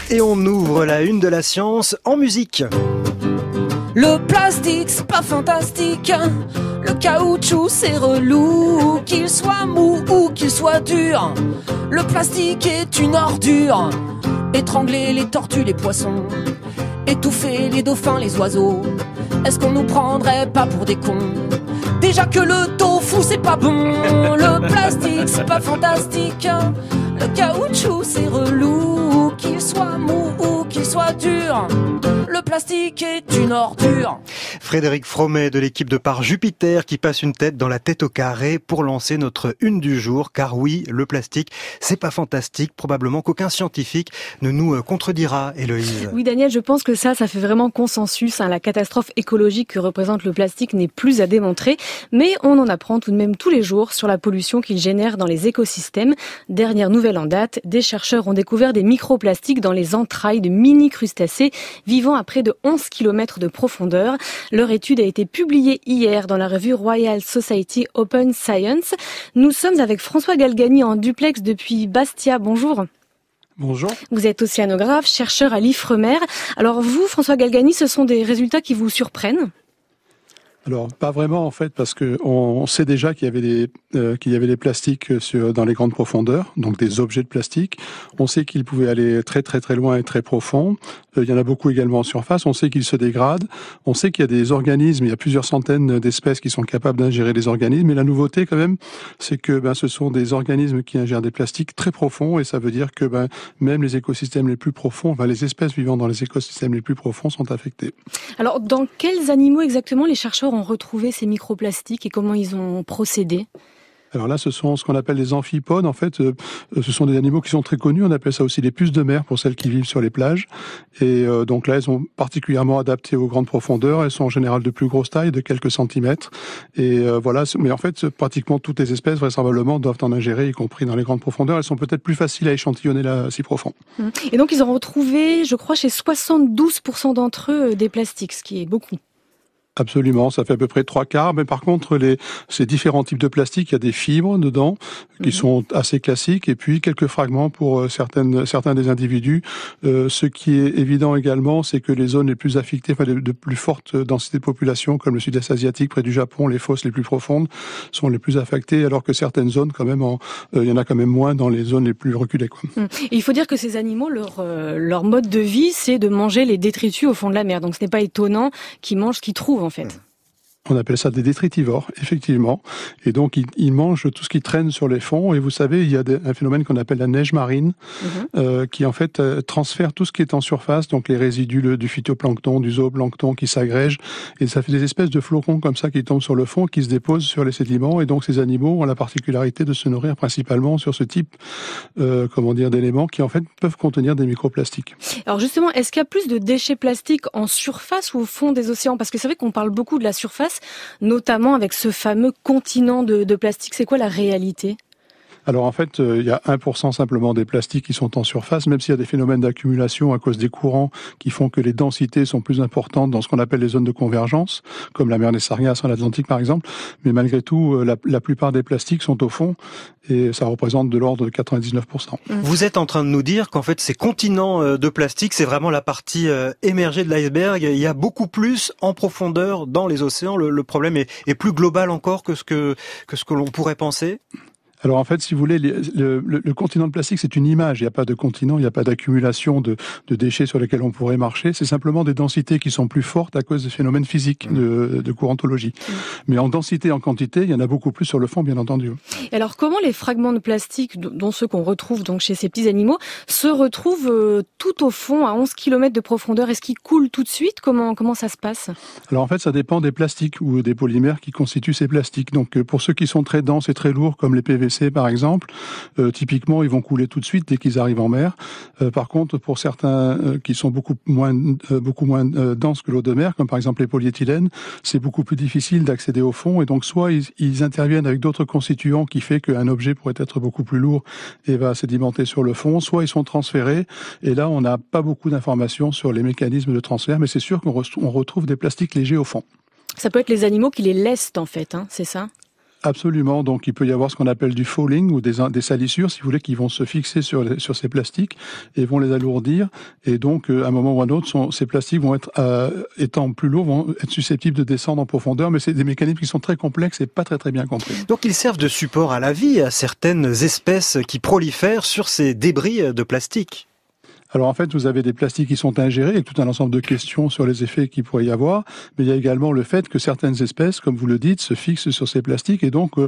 Et on ouvre la une de la science en musique. Le plastique, c'est pas fantastique. Le caoutchouc, c'est relou. Qu'il soit mou ou qu'il soit dur, le plastique est une ordure. Étrangler les tortues, les poissons, étouffer les dauphins, les oiseaux. Est-ce qu'on nous prendrait pas pour des cons? Déjà que le tofu, c'est pas bon. Le plastique, c'est pas fantastique. Le caoutchouc, c'est relou. Qu'il soit mou ou qu'il soit dur, le plastique est une ordure. Frédéric Fromet de l'équipe de Par Jupiter qui passe une tête dans la tête au carré pour lancer notre une du jour. Car oui, le plastique, c'est pas fantastique. Probablement qu'aucun scientifique ne nous contredira, Héloïse. Oui, Daniel, je pense que ça fait vraiment consensus. La catastrophe écologique que représente le plastique n'est plus à démontrer. Mais on en apprend tout de même tous les jours sur la pollution qu'il génère dans les écosystèmes. Dernière nouvelle en date, des chercheurs ont découvert des microplastiques dans les entrailles de mini-crustacés vivant à près de 11 km de profondeur. Leur étude a été publiée hier dans la revue Royal Society Open Science. Nous sommes avec François Galgani en duplex depuis Bastia. Bonjour. Bonjour. Vous êtes océanographe, chercheur à l'IFREMER. Alors vous, François Galgani, ce sont des résultats qui vous surprennent ? Alors pas vraiment en fait, parce que on sait déjà qu'il y avait des plastiques dans les grandes profondeurs, donc des objets de plastique. On sait qu'ils pouvaient aller très très très loin et très profond. Il y en a beaucoup également en surface. On sait qu'ils se dégradent. On sait qu'il y a des organismes, il y a plusieurs centaines d'espèces qui sont capables d'ingérer les organismes. Et la nouveauté quand même, c'est que ce sont des organismes qui ingèrent des plastiques très profonds, et ça veut dire que même les écosystèmes les plus profonds, les espèces vivant dans les écosystèmes les plus profonds sont affectées. Alors dans quels animaux exactement les chercheurs ont retrouvé ces microplastiques et comment ils ont procédé ? Alors là, ce sont ce qu'on appelle les amphipodes. En fait, ce sont des animaux qui sont très connus. On appelle ça aussi les puces de mer pour celles qui vivent sur les plages. Et donc là, elles sont particulièrement adaptées aux grandes profondeurs. Elles sont en général de plus grosse taille, de quelques centimètres. Et voilà. Mais en fait, pratiquement toutes les espèces, vraisemblablement, doivent en ingérer, y compris dans les grandes profondeurs. Elles sont peut-être plus faciles à échantillonner là, si profond. Et donc, ils ont retrouvé, je crois, chez 72% d'entre eux, des plastiques, ce qui est beaucoup. Absolument, ça fait à peu près 3/4. Mais par contre, ces différents types de plastique, il y a des fibres dedans qui sont assez classiques, et puis quelques fragments pour certains des individus. Ce qui est évident également, c'est que les zones les plus affectées, de plus forte densité de population, comme le sud-est asiatique, près du Japon, les fosses les plus profondes sont les plus affectées, alors que certaines zones, quand même, il y en a quand même moins dans les zones les plus reculées, quoi. Et il faut dire que ces animaux, leur mode de vie, c'est de manger les détritus au fond de la mer. Donc ce n'est pas étonnant qu'ils mangent ce qu'ils trouvent, en fait. On appelle ça des détritivores, effectivement. Et donc, ils mangent tout ce qui traîne sur les fonds. Et vous savez, il y a un phénomène qu'on appelle la neige marine, qui en fait transfère tout ce qui est en surface, donc les résidus du phytoplancton, du zooplancton qui s'agrègent. Et ça fait des espèces de flocons comme ça qui tombent sur le fond, qui se déposent sur les sédiments. Et donc, ces animaux ont la particularité de se nourrir principalement sur ce type, d'éléments qui en fait peuvent contenir des microplastiques. Alors justement, est-ce qu'il y a plus de déchets plastiques en surface ou au fond des océans ? Parce que c'est vrai qu'on parle beaucoup de la surface, notamment avec ce fameux continent de plastique. C'est quoi la réalité ? Alors en fait, il y a 1% simplement des plastiques qui sont en surface, même s'il y a des phénomènes d'accumulation à cause des courants qui font que les densités sont plus importantes dans ce qu'on appelle les zones de convergence, comme la mer des Sargasses en Atlantique par exemple. Mais malgré tout, la plupart des plastiques sont au fond, et ça représente de l'ordre de 99%. Vous êtes en train de nous dire qu'en fait ces continents de plastique, c'est vraiment la partie émergée de l'iceberg. Il y a beaucoup plus en profondeur dans les océans. Le problème est plus global encore que ce que l'on pourrait penser. Alors en fait, si vous voulez, le continent de plastique, c'est une image. Il n'y a pas de continent, il n'y a pas d'accumulation de déchets sur lesquels on pourrait marcher. C'est simplement des densités qui sont plus fortes à cause des phénomènes physiques de courantologie. Mais en densité et en quantité, il y en a beaucoup plus sur le fond, bien entendu. Et alors comment les fragments de plastique, dont ceux qu'on retrouve donc chez ces petits animaux, se retrouvent tout au fond, à 11 km de profondeur ? Est-ce qu'ils coulent tout de suite ? Comment ça se passe ? Alors en fait, ça dépend des plastiques ou des polymères qui constituent ces plastiques. Donc pour ceux qui sont très denses et très lourds, comme les PVC par exemple, typiquement ils vont couler tout de suite dès qu'ils arrivent en mer. Par contre, pour certains qui sont beaucoup moins denses que l'eau de mer, comme par exemple les polyéthylènes, c'est beaucoup plus difficile d'accéder au fond, et donc soit ils interviennent avec d'autres constituants qui fait qu'un objet pourrait être beaucoup plus lourd et va sédimenter sur le fond, soit ils sont transférés, et là on n'a pas beaucoup d'informations sur les mécanismes de transfert, mais c'est sûr qu'on retrouve des plastiques légers au fond. Ça peut être les animaux qui les laissent en fait, c'est ça ? Absolument. Donc, il peut y avoir ce qu'on appelle du falling ou des salissures, si vous voulez, qui vont se fixer sur ces plastiques et vont les alourdir. Et donc, à un moment ou à un autre, ces plastiques vont être, étant plus lourds, vont être susceptibles de descendre en profondeur. Mais c'est des mécanismes qui sont très complexes et pas très très bien compris. Donc, ils servent de support à la vie à certaines espèces qui prolifèrent sur ces débris de plastique. Alors en fait, vous avez des plastiques qui sont ingérés avec tout un ensemble de questions sur les effets qu'il pourrait y avoir, mais il y a également le fait que certaines espèces, comme vous le dites, se fixent sur ces plastiques et donc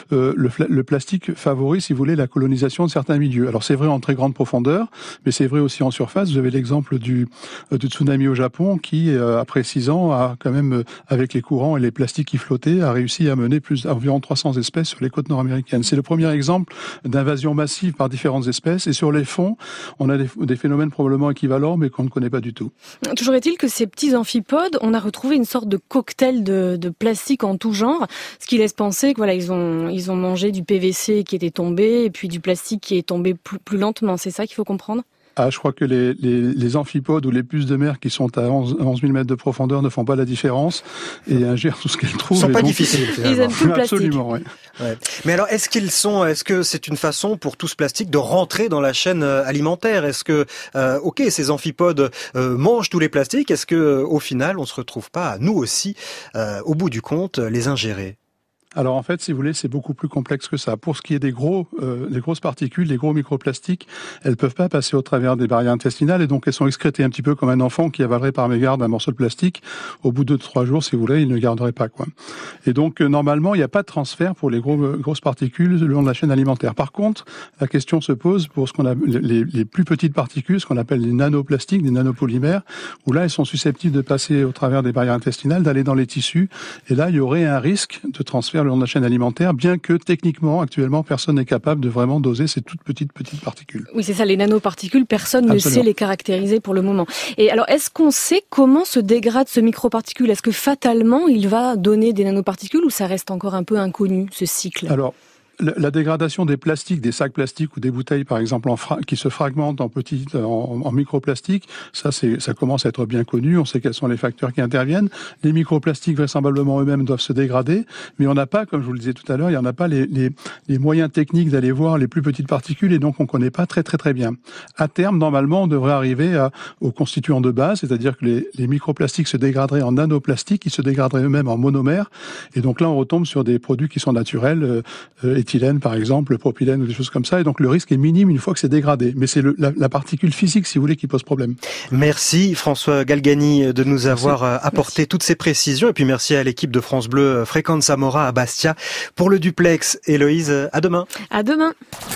le plastique favorise, si vous voulez, la colonisation de certains milieux. Alors c'est vrai en très grande profondeur, mais c'est vrai aussi en surface. Vous avez l'exemple du tsunami au Japon qui, après 6 ans, a quand même, avec les courants et les plastiques qui flottaient, a réussi à mener environ 300 espèces sur les côtes nord-américaines. C'est le premier exemple d'invasion massive par différentes espèces et sur les fonds, on a des phénomènes probablement équivalents, mais qu'on ne connaît pas du tout. Toujours est-il que ces petits amphipodes, on a retrouvé une sorte de cocktail de plastique en tout genre, ce qui laisse penser que voilà, ils ont mangé du PVC qui était tombé et puis du plastique qui est tombé plus lentement. C'est ça qu'il faut comprendre ? Ah, je crois que les amphipodes ou les puces de mer qui sont à 11 000 mètres de profondeur ne font pas la différence et ingèrent tout ce qu'elles trouvent. Ils sont pas difficiles. Ils aiment tout le plastique. Absolument, oui. Ouais. Mais alors, est-ce que c'est une façon pour tout ce plastique de rentrer dans la chaîne alimentaire ? Est-ce que, ces amphipodes mangent tous les plastiques ? Est-ce que, au final, on se retrouve pas, nous aussi, au bout du compte, les ingérer ? Alors en fait, si vous voulez, c'est beaucoup plus complexe que ça. Pour ce qui est des grosses particules, des gros microplastiques, elles peuvent pas passer au travers des barrières intestinales et donc elles sont excrétées un petit peu comme un enfant qui avalerait par mégarde un morceau de plastique. Au bout de 2-3 jours, si vous voulez, il ne garderait pas quoi. Et donc normalement, il n'y a pas de transfert pour les grosses particules le long de la chaîne alimentaire. Par contre, la question se pose pour ce qu'on a les plus petites particules, ce qu'on appelle les nanoplastiques, des nanopolymères, où là, elles sont susceptibles de passer au travers des barrières intestinales, d'aller dans les tissus. Et là, il y aurait un risque de transfert le long de la chaîne alimentaire, bien que techniquement, actuellement, personne n'est capable de vraiment doser ces toutes petites particules. Oui, c'est ça, les nanoparticules, personne ne sait les caractériser pour le moment. Et alors, est-ce qu'on sait comment se dégrade ce microparticule ? Est-ce que fatalement, il va donner des nanoparticules ou ça reste encore un peu inconnu, ce cycle ? Alors, la dégradation des plastiques, des sacs plastiques ou des bouteilles, par exemple, qui se fragmentent en microplastiques, ça commence à être bien connu. On sait quels sont les facteurs qui interviennent. Les microplastiques, vraisemblablement eux-mêmes, doivent se dégrader, mais on n'a pas, comme je vous le disais tout à l'heure, il n'y en a pas les moyens techniques d'aller voir les plus petites particules et donc on ne connaît pas très très très bien. À terme, normalement, on devrait arriver aux constituants de base, c'est-à-dire que les microplastiques se dégraderaient en nanoplastiques, ils se dégraderaient eux-mêmes en monomères, et donc là, on retombe sur des produits qui sont naturels, éthylène par exemple, le propylène ou des choses comme ça, et donc le risque est minime une fois que c'est dégradé. Mais c'est la particule physique, si vous voulez, qui pose problème. Merci François Galgani de nous avoir apporté toutes ces précisions, et puis merci à l'équipe de France Bleu Fréquence Zamora à Bastia pour le duplex. Héloïse, à demain. À demain.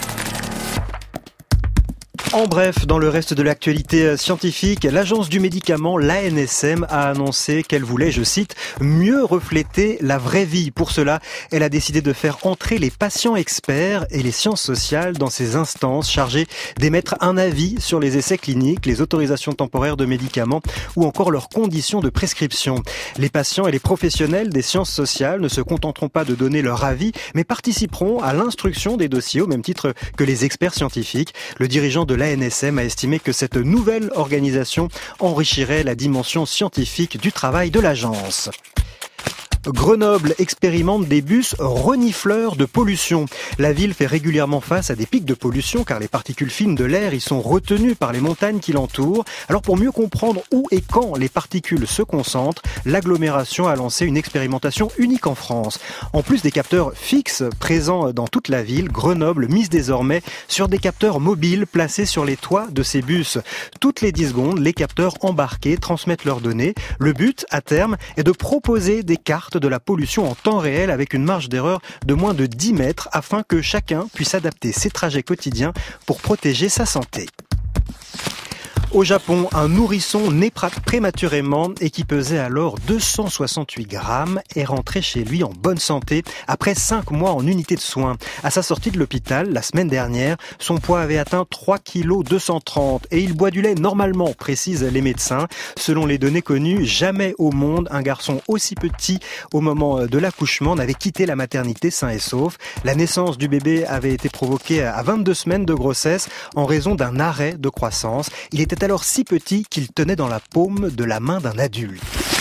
En bref, dans le reste de l'actualité scientifique, l'agence du médicament, l'ANSM, a annoncé qu'elle voulait, je cite, mieux refléter la vraie vie. Pour cela, elle a décidé de faire entrer les patients experts et les sciences sociales dans ces instances chargées d'émettre un avis sur les essais cliniques, les autorisations temporaires de médicaments ou encore leurs conditions de prescription. Les patients et les professionnels des sciences sociales ne se contenteront pas de donner leur avis, mais participeront à l'instruction des dossiers au même titre que les experts scientifiques. Le dirigeant de l'ANSM a estimé que cette nouvelle organisation enrichirait la dimension scientifique du travail de l'agence. Grenoble expérimente des bus renifleurs de pollution. La ville fait régulièrement face à des pics de pollution car les particules fines de l'air y sont retenues par les montagnes qui l'entourent. Alors pour mieux comprendre où et quand les particules se concentrent, l'agglomération a lancé une expérimentation unique en France. En plus des capteurs fixes présents dans toute la ville, Grenoble mise désormais sur des capteurs mobiles placés sur les toits de ces bus. Toutes les 10 secondes, les capteurs embarqués transmettent leurs données. Le but, à terme, est de proposer des cartes de la pollution en temps réel avec une marge d'erreur de moins de 10 mètres afin que chacun puisse adapter ses trajets quotidiens pour protéger sa santé. Au Japon, un nourrisson né prématurément et qui pesait alors 268 grammes est rentré chez lui en bonne santé après 5 mois en unité de soins. À sa sortie de l'hôpital, la semaine dernière, son poids avait atteint 3 kg 230 et il boit du lait normalement, précisent les médecins. Selon les données connues, jamais au monde un garçon aussi petit au moment de l'accouchement n'avait quitté la maternité sain et sauf. La naissance du bébé avait été provoquée à 22 semaines de grossesse en raison d'un arrêt de croissance. Il était alors si petit qu'il tenait dans la paume de la main d'un adulte.